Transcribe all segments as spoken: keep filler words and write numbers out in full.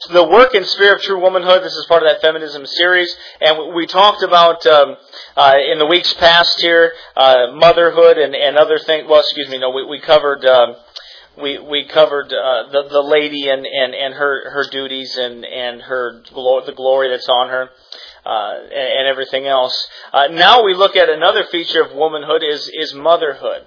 the work and sphere of true womanhood. This is part of that feminism series, and we talked about um, uh, in the weeks past here uh, motherhood and, and other things. Well, excuse me, no, we, we covered um, we we covered uh, the the lady and, and, and her, her duties and and her glo- the glory that's on her uh, and, and everything else. Uh, now we look at another feature of womanhood is is motherhood.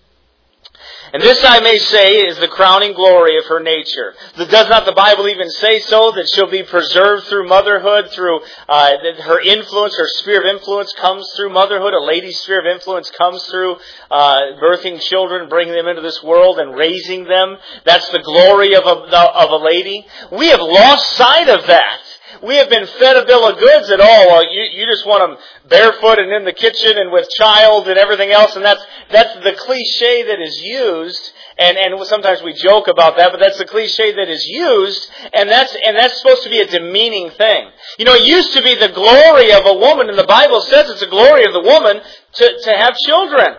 And this, I may say, is the crowning glory of her nature. Does not the Bible even say so, that she'll be preserved through motherhood, through uh, that her influence, her sphere of influence comes through motherhood. A lady's sphere of influence comes through uh, birthing children, bringing them into this world and raising them. That's the glory of a, of a lady. We have lost sight of that. We have been fed a bill of goods at all. Well, you, you just want them barefoot and in the kitchen and with child and everything else. And that's that's the cliche that is used. And, and sometimes we joke about that, but that's the cliche that is used. And that's and that's supposed to be a demeaning thing. You know, it used to be the glory of a woman, and the Bible says it's the glory of the woman to, to have children.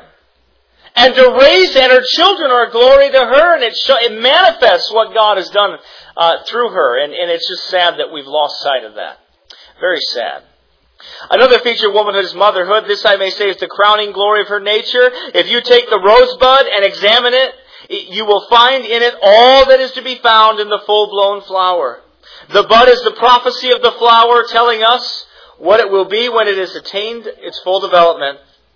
And to raise, and her children are a glory to her, and it show, it manifests what God has done uh, through her. And, and it's just sad that we've lost sight of that. Very sad. Another feature of womanhood is motherhood. This, I may say, is the crowning glory of her nature. If you take the rosebud and examine it, you will find in it all that is to be found in the full-blown flower. The bud is the prophecy of the flower, telling us what it will be when it has attained its full development.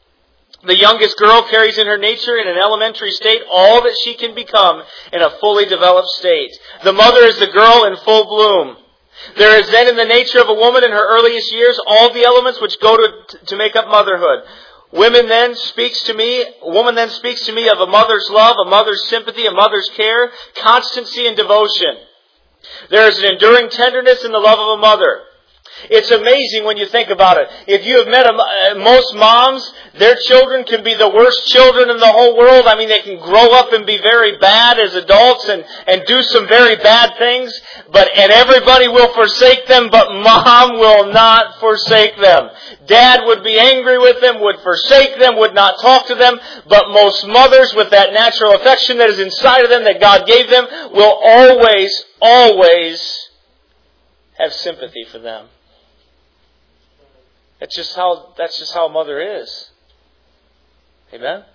The youngest girl carries in her nature, in an elementary state, all that she can become in a fully developed state. The mother is the girl in full bloom. There is then in the nature of a woman in her earliest years all the elements which go to, to make up motherhood. Women then speaks to me, a woman then speaks to me of a mother's love, a mother's sympathy, a mother's care, constancy and devotion. There is an enduring tenderness in the love of a mother. It's amazing when you think about it. If you have met a, uh, most moms, their children can be the worst children in the whole world. I mean, they can grow up and be very bad as adults and, and do some very bad things. But and everybody will forsake them, but mom will not forsake them. Dad would be angry with them, would forsake them, would not talk to them. But most mothers, with that natural affection that is inside of them, that God gave them, will always, always have sympathy for them. That's just how that's just how a mother is. Amen?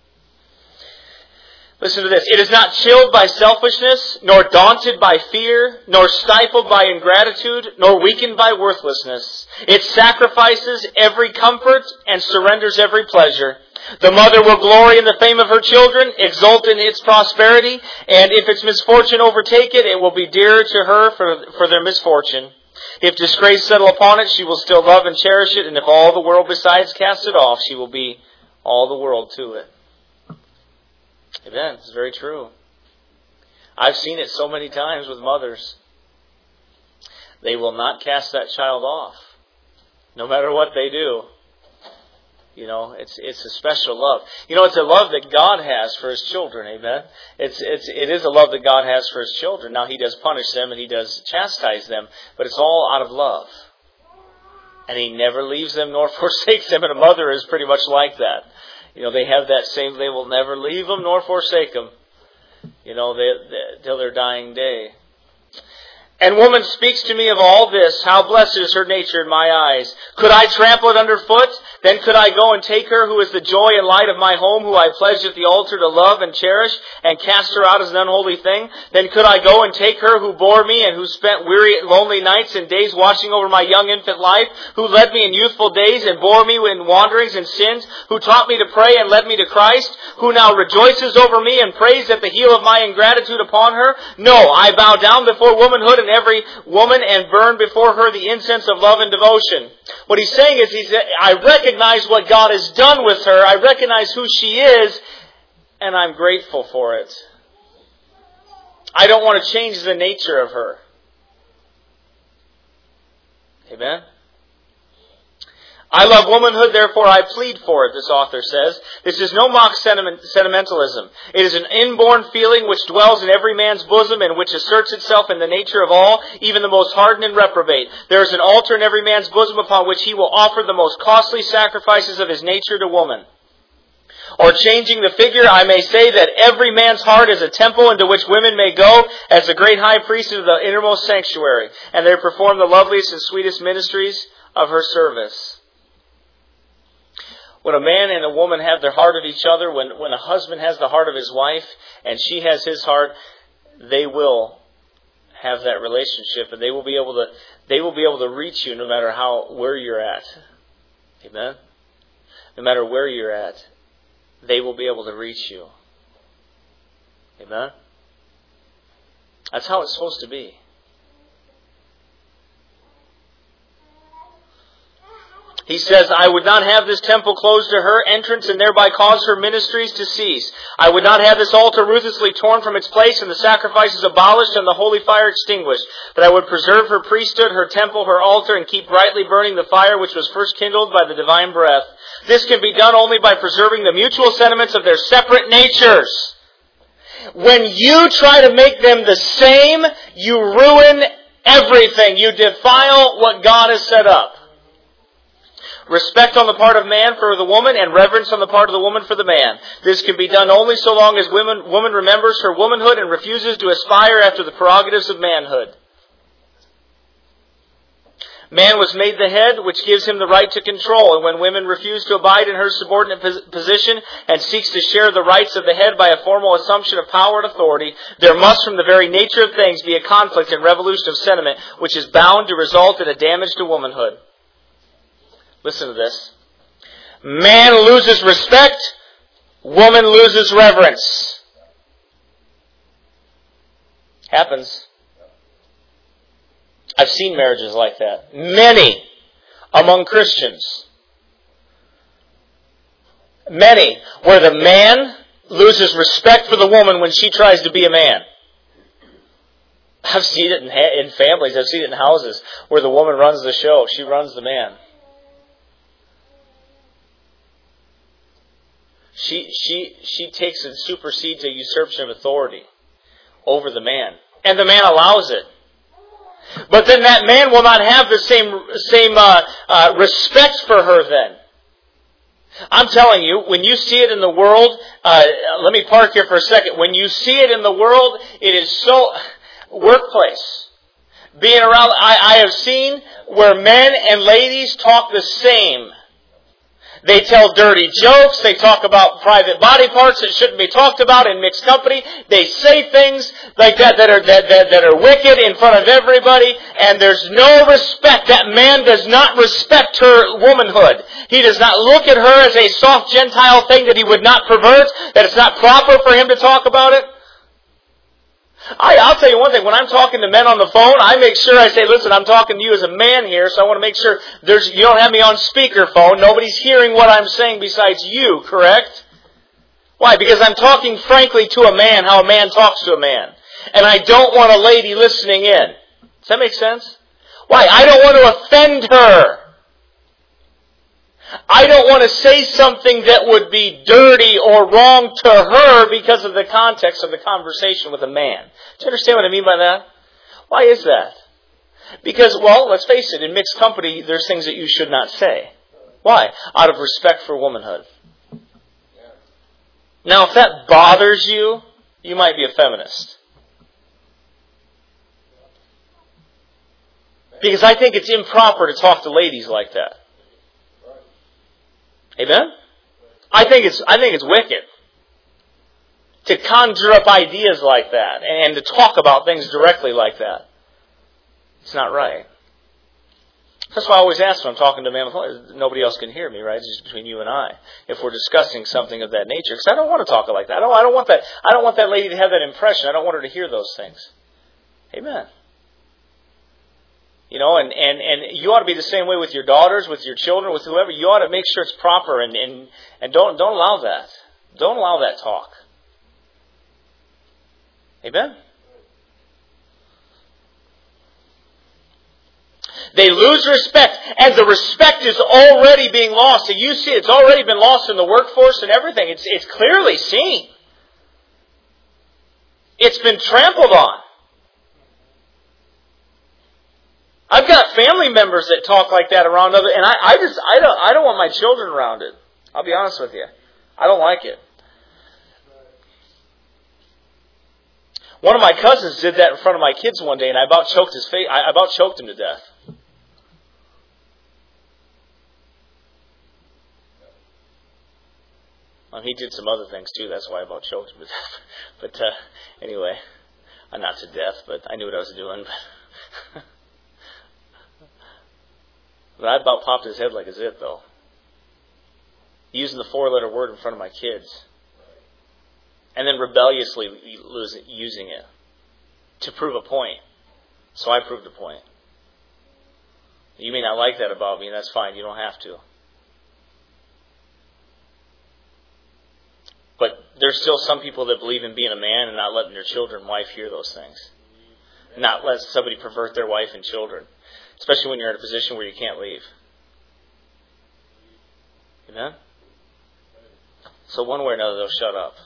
Listen to this. It is not chilled by selfishness, nor daunted by fear, nor stifled by ingratitude, nor weakened by worthlessness. It sacrifices every comfort and surrenders every pleasure. The mother will glory in the fame of her children, exult in its prosperity, and if its misfortune overtake it, it will be dearer to her for, for their misfortune. If disgrace settle upon it, she will still love and cherish it, and if all the world besides cast it off, she will be all the world to it. Amen. It's very true. I've seen it so many times with mothers. They will not cast that child off, no matter what they do. You know, it's it's a special love. You know, it's a love that God has for His children. Amen. It's it's it is a love that God has for His children. Now He does punish them and He does chastise them, but it's all out of love. And He never leaves them nor forsakes them. And a mother is pretty much like that. You know, they have that same. They will never leave them nor forsake them. You know, they, they, till their dying day. And woman speaks to me of all this. How blessed is her nature in my eyes. Could I trample it underfoot? Then could I go and take her, who is the joy and light of my home, who I pledged at the altar to love and cherish, and cast her out as an unholy thing? Then could I go and take her, who bore me, and who spent weary, lonely nights and days watching over my young infant life, who led me in youthful days and bore me in wanderings and sins, who taught me to pray and led me to Christ, who now rejoices over me and prays at the heel of my ingratitude upon her? No, I bow down before womanhood and every woman and burn before her the incense of love and devotion. What he's saying is, he's, I recognize what God has done with her. I recognize who she is, and I'm grateful for it. I don't want to change the nature of her. Amen? I love womanhood, therefore I plead for it, this author says. This is no mock sentiment, sentimentalism. It is an inborn feeling which dwells in every man's bosom and which asserts itself in the nature of all, even the most hardened and reprobate. There is an altar in every man's bosom upon which he will offer the most costly sacrifices of his nature to woman. Or changing the figure, I may say that every man's heart is a temple into which women may go as the great high priest into the innermost sanctuary, and they perform the loveliest and sweetest ministries of her service. When a man and a woman have their heart of each other, when, when a husband has the heart of his wife, and she has his heart, they will have that relationship, and they will be able to they will be able to reach you no matter how where you're at. Amen? No matter where you're at, they will be able to reach you. Amen? That's how it's supposed to be. He says, I would not have this temple closed to her entrance and thereby cause her ministries to cease. I would not have this altar ruthlessly torn from its place and the sacrifices abolished and the holy fire extinguished. But I would preserve her priesthood, her temple, her altar, and keep brightly burning the fire which was first kindled by the divine breath. This can be done only by preserving the mutual sentiments of their separate natures. When you try to make them the same, you ruin everything. You defile what God has set up. Respect on the part of man for the woman and reverence on the part of the woman for the man. This can be done only so long as woman, woman remembers her womanhood and refuses to aspire after the prerogatives of manhood. Man was made the head, which gives him the right to control. And when women refuse to abide in her subordinate position and seeks to share the rights of the head by a formal assumption of power and authority, there must from the very nature of things be a conflict and revolution of sentiment, which is bound to result in a damage to womanhood. Listen to this. Man loses respect, woman loses reverence. Happens. I've seen marriages like that. Many among Christians. Many where the man loses respect for the woman when she tries to be a man. I've seen it in, ha- in families. I've seen it in houses where the woman runs the show. She runs the man. She she she takes and supersedes a usurpation of authority over the man. And the man allows it. But then that man will not have the same same uh, uh, respect for her then. I'm telling you, when you see it in the world, uh, let me park here for a second. When you see it in the world, it is so... Workplace. Being around, I, I have seen where men and ladies talk the same. They tell dirty jokes. They talk about private body parts that shouldn't be talked about in mixed company. They say things like that that are that, that, that are wicked in front of everybody. And there's no respect. That man does not respect her womanhood. He does not look at her as a soft Gentile thing that he would not pervert. That it's not proper for him to talk about it. I, I'll tell you one thing. When I'm talking to men on the phone, I make sure I say, listen, I'm talking to you as a man here, so I want to make sure there's you don't have me on speakerphone. Nobody's hearing what I'm saying besides you, correct? Why? Because I'm talking frankly to a man how a man talks to a man. And I don't want a lady listening in. Does that make sense? Why? I don't want to offend her. I don't want to say something that would be dirty or wrong to her because of the context of the conversation with a man. Do you understand what I mean by that? Why is that? Because, well, let's face it, in mixed company, there's things that you should not say. Why? Out of respect for womanhood. Now, if that bothers you, you might be a feminist. Because I think it's improper to talk to ladies like that. Amen? I think it's I think it's wicked to conjure up ideas like that and to talk about things directly like that. It's not right. That's why I always ask when I'm talking to a man on the phone, nobody else can hear me, right? It's just between you and I. If we're discussing something of that nature, because I don't want to talk like that. I don't. I don't want that. I don't want that lady to have that impression. I don't want her to hear those things. Amen. You know, and, and, and you ought to be the same way with your daughters, with your children, with whoever. You ought to make sure it's proper and, and, and don't, don't allow that. Don't allow that talk. Amen? They lose respect, and the respect is already being lost. And you see, it's already been lost in the workforce and everything. It's, it's clearly seen. It's been trampled on. I've got family members that talk like that around other, and I, I just, I don't, I don't want my children around it. I'll be honest with you. I don't like it. One of my cousins did that in front of my kids one day, and I about choked his face. I about choked him to death. Well, he did some other things too. That's why I about choked him to death. But uh, anyway, uh, not to death, but I knew what I was doing. But I about popped his head like a zit, though. Using the four-letter word in front of my kids. And then rebelliously using it to prove a point. So I proved a point. You may not like that about me, and that's fine. You don't have to. But there's still some people that believe in being a man and not letting their children and wife hear those things. Not let somebody pervert their wife and children. Especially when you're in a position where you can't leave. Amen? So one way or another, they'll shut up.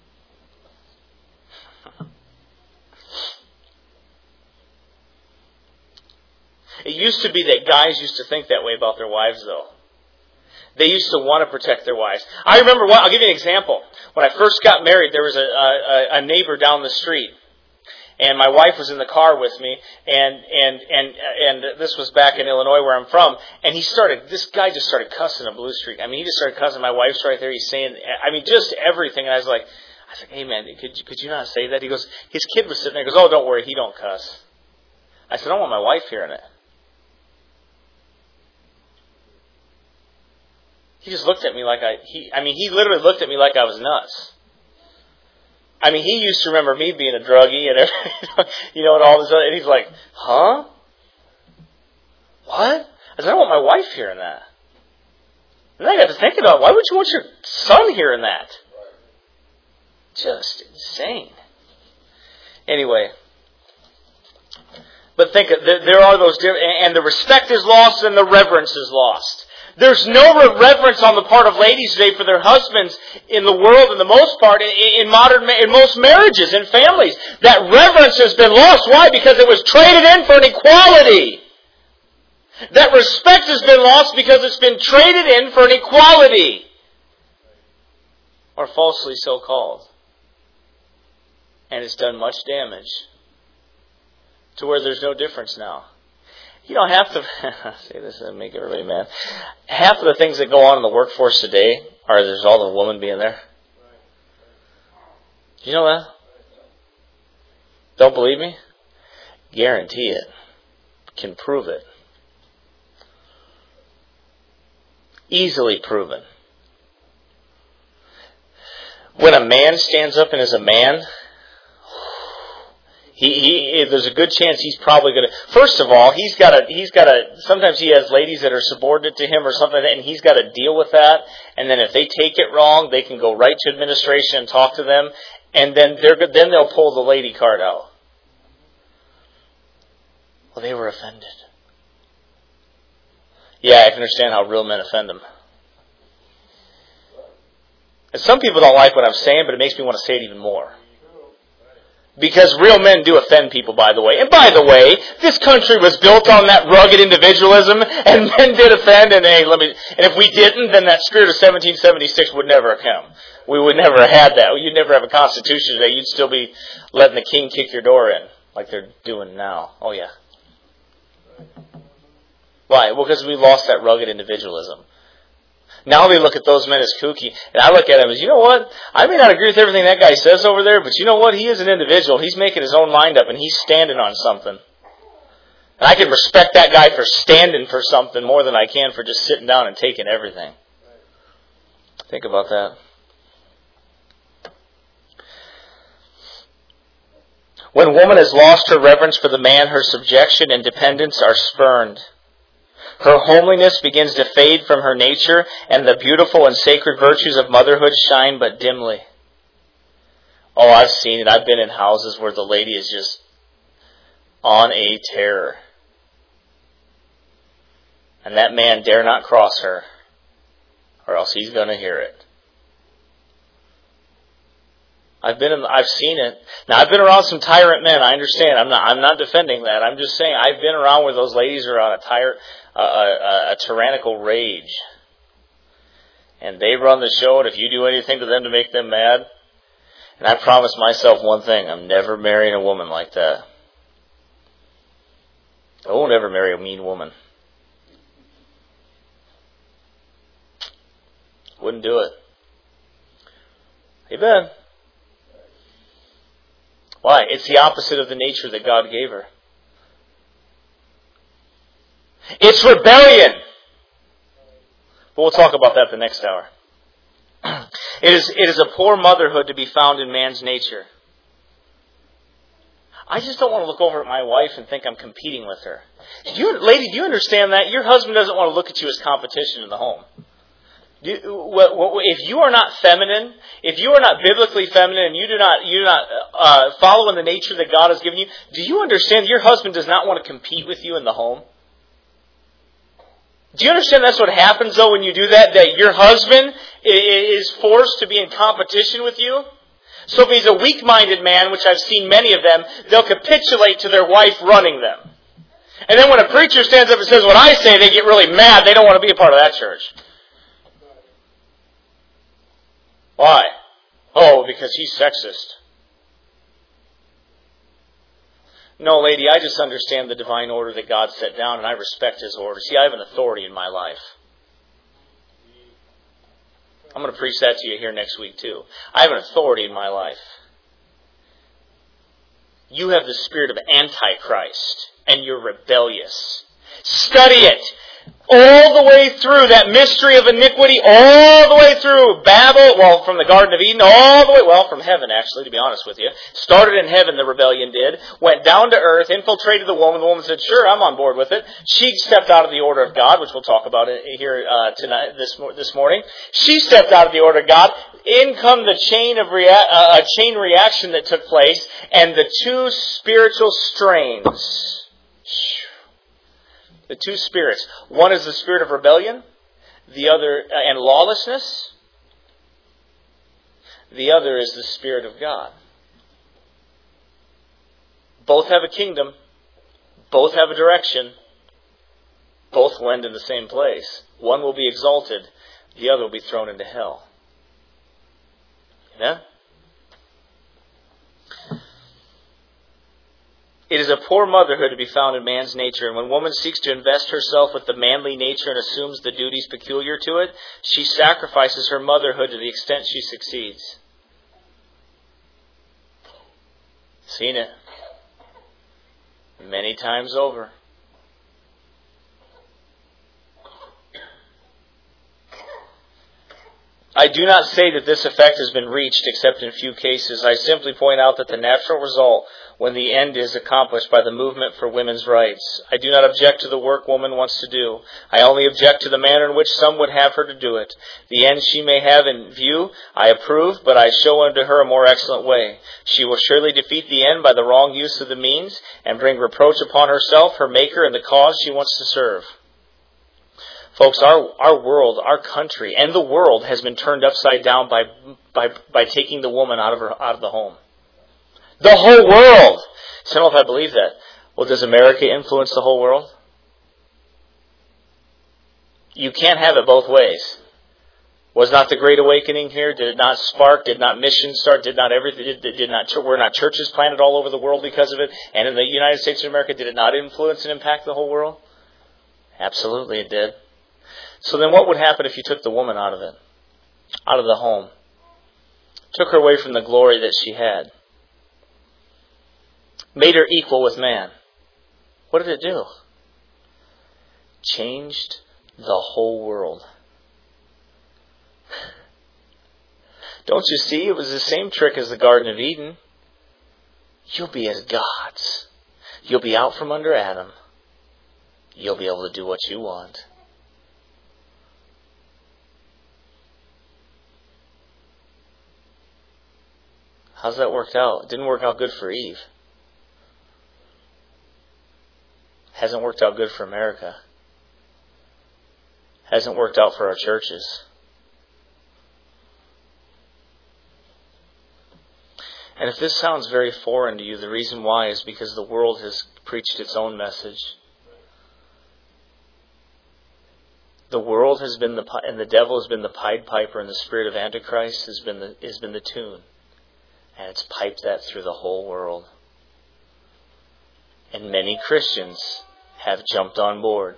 It used to be that guys used to think that way about their wives, though. They used to want to protect their wives. I remember, I'll give you an example. When I first got married, there was a, a, a neighbor down the street. And my wife was in the car with me, and, and, and, and this was back in Illinois where I'm from, and he started, this guy just started cussing on Blue Street. I mean, he just started cussing. My wife's right there. He's saying, I mean, just everything. And I was like, I was like, hey man, could you, could you not say that? He goes, his kid was sitting there. He goes, oh, don't worry, he don't cuss. I said, I don't want my wife hearing it. He just looked at me like I, he, I mean, he literally looked at me like I was nuts. I mean, he used to remember me being a druggie and everything, you know, and all this other, and he's like, huh? What? I said, I don't want my wife hearing that. And I got to thinking about, why would you want your son hearing that? Just insane. Anyway. But think, there are those, and the respect is lost and the reverence is lost. There's no reverence on the part of ladies today for their husbands in the world, in the most part, in modern, in most marriages and families. That reverence has been lost. Why? Because it was traded in for an equality. That respect has been lost because it's been traded in for an equality. Or falsely so called. And it's done much damage. To where there's no difference now. You know, half the, say this and make everybody mad, half of the things that go on in the workforce today are there's all the woman being there. Do you know that? Don't believe me? Guarantee it. Can prove it. Easily proven. When a man stands up and is a man, He, he, there's a good chance he's probably going to, first of all, he's got to, he's got to, sometimes he has ladies that are subordinate to him or something, and he's got to deal with that, and then if they take it wrong, they can go right to administration and talk to them, and then they're then they'll pull the lady card out. Well, they were offended. Yeah, I can understand how real men offend them. And some people don't like what I'm saying, but it makes me want to say it even more. Because real men do offend people, by the way. And by the way, this country was built on that rugged individualism, and men did offend, and hey, let me, and if we didn't, then that spirit of seventeen seventy-six would never have come. We would never have had that. You'd never have a constitution today. You'd still be letting the king kick your door in, like they're doing now. Oh yeah. Why? Well, because we lost that rugged individualism. Now we look at those men as kooky, and I look at them as, you know what? I may not agree with everything that guy says over there, but you know what? He is an individual. He's making his own mind up, and he's standing on something. And I can respect that guy for standing for something more than I can for just sitting down and taking everything. Think about that. When woman has lost her reverence for the man, her subjection and dependence are spurned. Her homeliness begins to fade from her nature, and the beautiful and sacred virtues of motherhood shine but dimly. Oh, I've seen it. I've been in houses where the lady is just on a tear. And that man dare not cross her, or else he's going to hear it. I've been in, I've seen it. Now, I've been around some tyrant men. I understand. I'm not I'm not defending that. I'm just saying I've been around where those ladies are on a tyrant, uh, a, a tyrannical rage. and they run the show, and if you do anything to them to make them mad, and I promised myself one thing, I'm never marrying a woman like that. I won't ever marry a mean woman. Wouldn't do it. Amen. Why? It's the opposite of the nature that God gave her. It's rebellion. But we'll talk about that the next hour. It is, it is a poor motherhood to be found in man's nature. I just don't want to look over at my wife and think I'm competing with her. Do you, lady, do you understand that? Your husband doesn't want to look at you as competition in the home. Do you, if you are not feminine, if you are not biblically feminine, and you do not you do not uh, follow in the nature that God has given you, do you understand your husband does not want to compete with you in the home? Do you understand that's what happens, though, when you do that? That your husband is forced to be in competition with you? So if he's a weak-minded man, which I've seen many of them, they'll capitulate to their wife running them. And then when a preacher stands up and says what I say, they get really mad. They don't want to be a part of that church. Why? Oh, because he's sexist. No, lady, I just understand the divine order that God set down, and I respect His order. See, I have an authority in my life. I'm going to preach that to you here next week, too. I have an authority in my life. You have the spirit of Antichrist, and you're rebellious. Study it. All the way through that mystery of iniquity, all the way through Babel, well, from the Garden of Eden, all the way, well, from heaven, actually, to be honest with you. Started in heaven, the rebellion did. Went down to earth, infiltrated the woman. The woman said, sure, I'm on board with it. She stepped out of the order of God, which we'll talk about here uh, tonight, this, this morning. She stepped out of the order of God. In come the chain of rea- uh, a chain reaction that took place, and the two spiritual strains. The two spirits. One is the spirit of rebellion, the other, uh, and lawlessness. The other is the Spirit of God. Both have a kingdom. Both have a direction. Both will end in the same place. One will be exalted. The other will be thrown into hell. Amen? It is a poor motherhood to be found in man's nature, and when woman seeks to invest herself with the manly nature and assumes the duties peculiar to it, she sacrifices her motherhood to the extent she succeeds. Seen it many times over. I do not say that this effect has been reached except in few cases. I simply point out that the natural result, when the end is accomplished by the movement for women's rights. I do not object to the work woman wants to do. I only object to the manner in which some would have her to do it. The end she may have in view, I approve, but I show unto her a more excellent way. She will surely defeat the end by the wrong use of the means, and bring reproach upon herself, her Maker, and the cause she wants to serve. Folks, our our world, our country, and the world has been turned upside down by by by taking the woman out of her out of the home. The whole world. So I don't know if I believe that. Well, does America influence the whole world? You can't have it both ways. Was not the Great Awakening here? Did it not spark? Did not missions start? Did not everything? Did, did not were not churches planted all over the world because of it? And in the United States of America, did it not influence and impact the whole world? Absolutely, it did. So then what would happen if you took the woman out of it? Out of the home? Took her away from the glory that she had? Made her equal with man? What did it do? Changed the whole world. Don't you see? It was the same trick as the Garden of Eden. You'll be as gods. You'll be out from under Adam. You'll be able to do what you want. How's that worked out? It didn't work out good for Eve. Hasn't worked out good for America. Hasn't worked out for our churches. And if this sounds very foreign to you, the reason why is because the world has preached its own message. The world has been the and the devil has been the Pied Piper, and the spirit of Antichrist has been the has been the tune, and it's piped that through the whole world. And many Christians have jumped on board.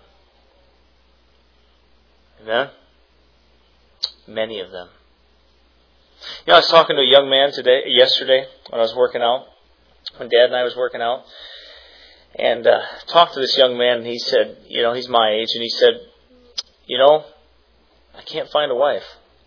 Amen? Many of them. You know, I was talking to a young man today, yesterday, when I was working out, when Dad and I was working out, and uh, talked to this young man, and he said, you know, he's my age, and he said, you know, I can't find a wife.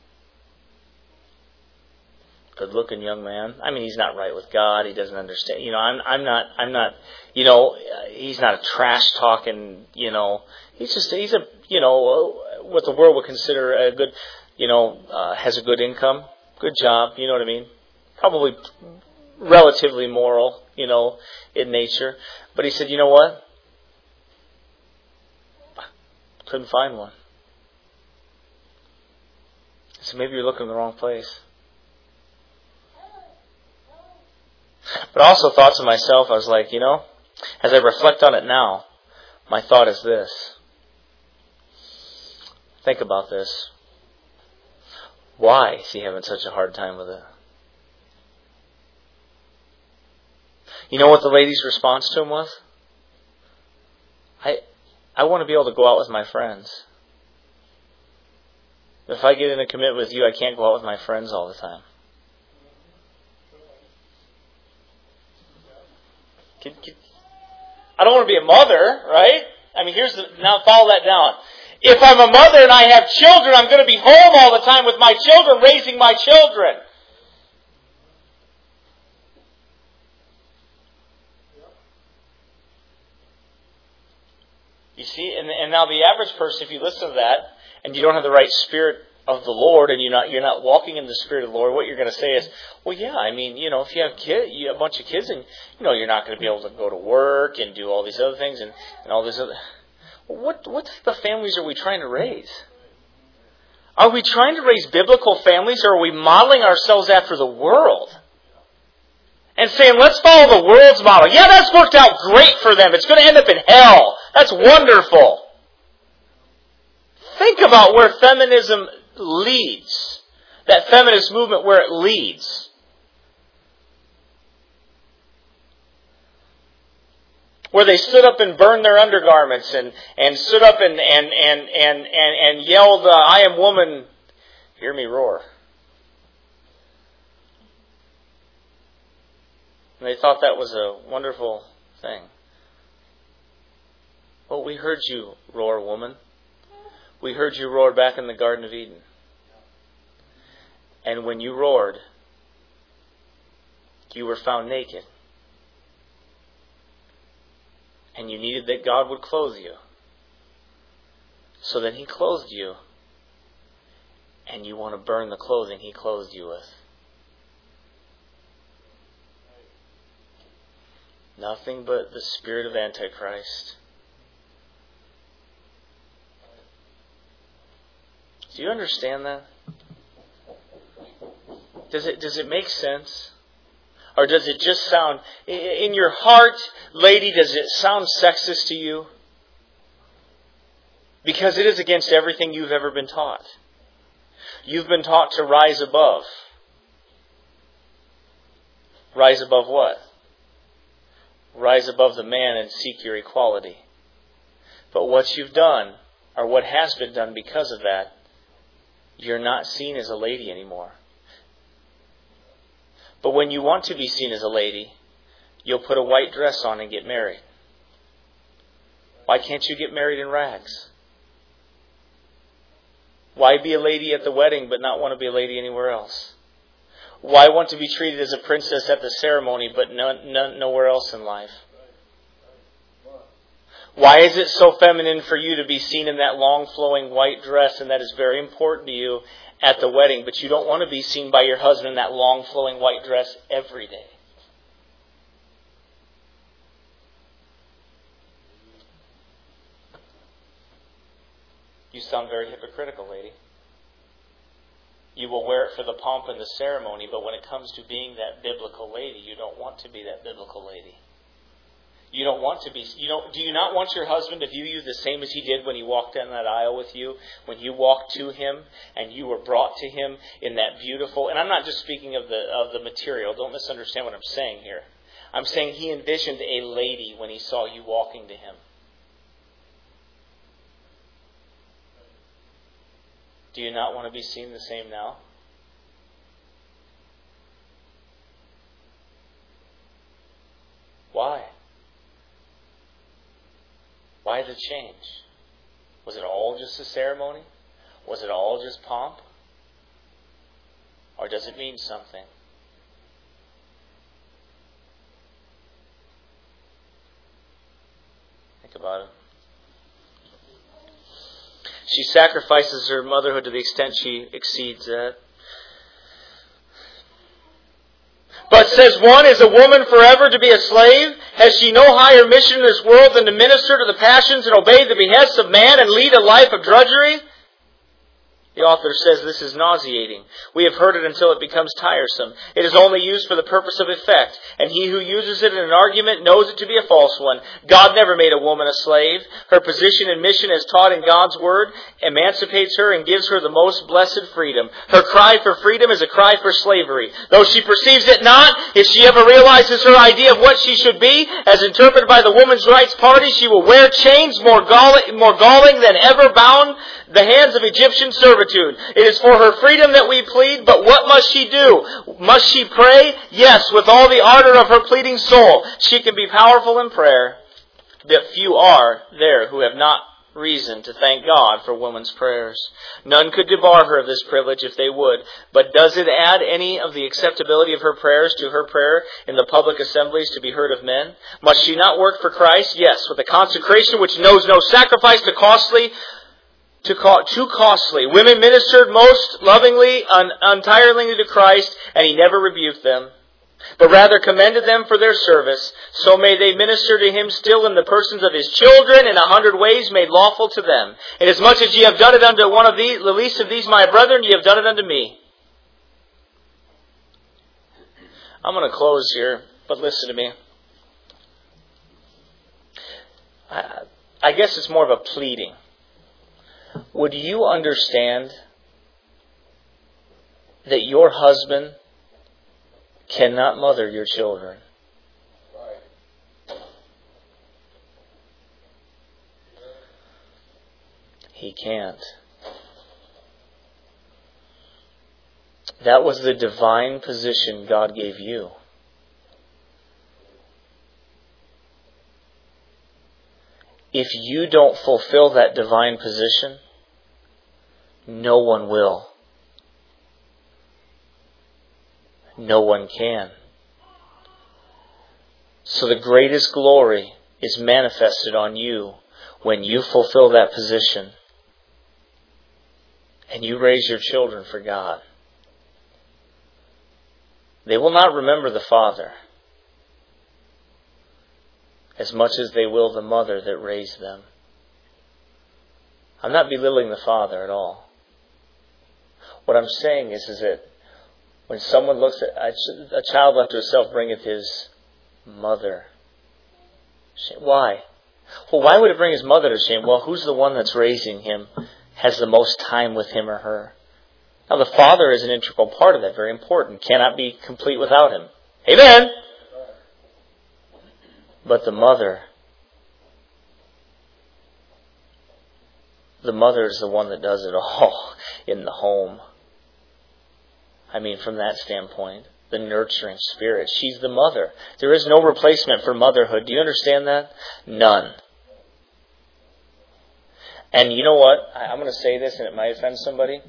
Good-looking young man. I mean, he's not right with God. He doesn't understand. You know, I'm, I'm not, I'm not, you know, he's not a trash-talking, you know, he's just, he's a, you know, what the world would consider a good, you know, uh, has a good income, good job, you know what I mean? Probably relatively moral, you know, in nature. But he said, you know what? Couldn't find one. I said, maybe you're looking in the wrong place. But I also thought to myself, I was like, you know, as I reflect on it now, my thought is this. Think about this. Why is he having such a hard time with it? You know what the lady's response to him was? I I want to be able to go out with my friends. If I get in a commitment with you, I can't go out with my friends all the time. Can, can, I don't want to be a mother, right? I mean, here's the, now follow that down. If I'm a mother and I have children, I'm going to be home all the time with my children, raising my children. You see, and, and now the average person, if you listen to that, and you don't have the right spirit of the Lord, and you're not you're not walking in the spirit of the Lord, what you're going to say is, well, yeah, I mean, you know, if you have kid, you have a bunch of kids, and you know, you're not going to be able to go to work and do all these other things, and, and all this other. What what type of families are we trying to raise? Are we trying to raise biblical families, or are we modeling ourselves after the world? And saying, let's follow the world's model. Yeah, that's worked out great for them. It's going to end up in hell. That's wonderful. Think about where feminism leads. That feminist movement, where it leads. Where they stood up and burned their undergarments and, and stood up and, and, and, and, and, and yelled, uh, I am woman, hear me roar. And they thought that was a wonderful thing. Well, we heard you roar, woman. We heard you roar back in the Garden of Eden. And when you roared, you were found naked. And you needed that God would clothe you. So then He clothed you. And you want to burn the clothing He clothed you with. Nothing but the spirit of Antichrist. Do you understand that? Does it does it make sense? Or does it just sound, in your heart, lady, does it sound sexist to you? Because it is against everything you've ever been taught. You've been taught to rise above. Rise above what? Rise above the man and seek your equality. But what you've done, or what has been done because of that, you're not seen as a lady anymore. But when you want to be seen as a lady, you'll put a white dress on and get married. Why can't you get married in rags? Why be a lady at the wedding but not want to be a lady anywhere else? Why want to be treated as a princess at the ceremony but no, no, nowhere else in life? Why is it so feminine for you to be seen in that long flowing white dress, and that is very important to you at the wedding, but you don't want to be seen by your husband in that long flowing white dress every day? You sound very hypocritical, lady. You will wear it for the pomp and the ceremony, but when it comes to being that biblical lady, you don't want to be that biblical lady. You don't want to be, you don't, do you not want your husband to view you the same as he did when he walked down that aisle with you? When you walked to him and you were brought to him in that beautiful, and I'm not just speaking of the of the material, don't misunderstand what I'm saying here. I'm saying he envisioned a lady when he saw you walking to him. Do you not want to be seen the same now? Why? Why the change? Was it all just a ceremony? Was it all just pomp? Or does it mean something? Think about it. She sacrifices her motherhood to the extent she exceeds that. But says one, is a woman forever to be a slave? Has she no higher mission in this world than to minister to the passions and obey the behests of man and lead a life of drudgery? The author says this is nauseating. We have heard it until it becomes tiresome. It is only used for the purpose of effect, and he who uses it in an argument knows it to be a false one. God never made a woman a slave. Her position and mission as taught in God's Word emancipates her and gives her the most blessed freedom. Her cry for freedom is a cry for slavery. Though she perceives it not, if she ever realizes her idea of what she should be, as interpreted by the Women's Rights Party, she will wear chains more galling, more galling than ever bound the hands of Egyptian servitude. It is for her freedom that we plead, but what must she do? Must she pray? Yes, with all the ardor of her pleading soul. She can be powerful in prayer, but few are there who have not reason to thank God for women's prayers. None could debar her of this privilege if they would, but does it add any of the acceptability of her prayers to her prayer in the public assemblies to be heard of men? Must she not work for Christ? Yes, with a consecration which knows no sacrifice to costly Too, co- too costly. Women ministered most lovingly, un- untiringly to Christ, and he never rebuked them, but rather commended them for their service. So may they minister to him still in the persons of his children, in a hundred ways made lawful to them. Inasmuch as ye have done it unto one of these, the least of these my brethren, ye have done it unto me. I'm going to close here, but listen to me. I, I guess it's more of a pleading. Would you understand that your husband cannot mother your children? He can't. That was the divine position God gave you. If you don't fulfill that divine position, no one will. No one can. So the greatest glory is manifested on you when you fulfill that position and you raise your children for God. They will not remember the father as much as they will the mother that raised them. I'm not belittling the father at all. What I'm saying is, is that when someone looks at a child left to himself bringeth his mother shame. Why? Well, why would it bring his mother to shame? Well, who's the one that's raising him, has the most time with him or her? Now, the father is an integral part of that, very important. Cannot be complete without him. Amen? But the mother, the mother is the one that does it all in the home. I mean, from that standpoint, the nurturing spirit. She's the mother. There is no replacement for motherhood. Do you understand that? None. And you know what? I'm going to say this and it might offend somebody.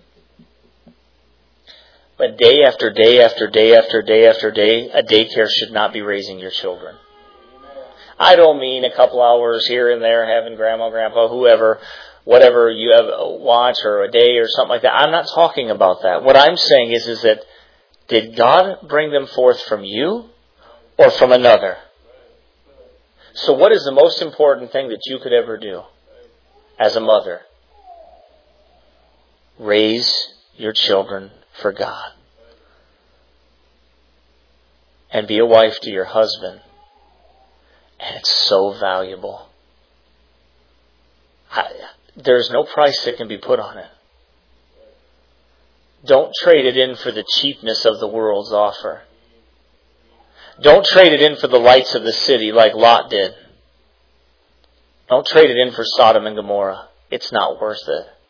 But day after day after day after day after day, a daycare should not be raising your children. I don't mean a couple hours here and there having grandma, grandpa, whoever, whatever you have a watch or a day or something like that. I'm not talking about that. What I'm saying is, is that did God bring them forth from you or from another? So what is the most important thing that you could ever do as a mother? Raise your children for God. And be a wife to your husband. And it's so valuable. I, there's no price that can be put on it. Don't trade it in for the cheapness of the world's offer. Don't trade it in for the lights of the city like Lot did. Don't trade it in for Sodom and Gomorrah. It's not worth it.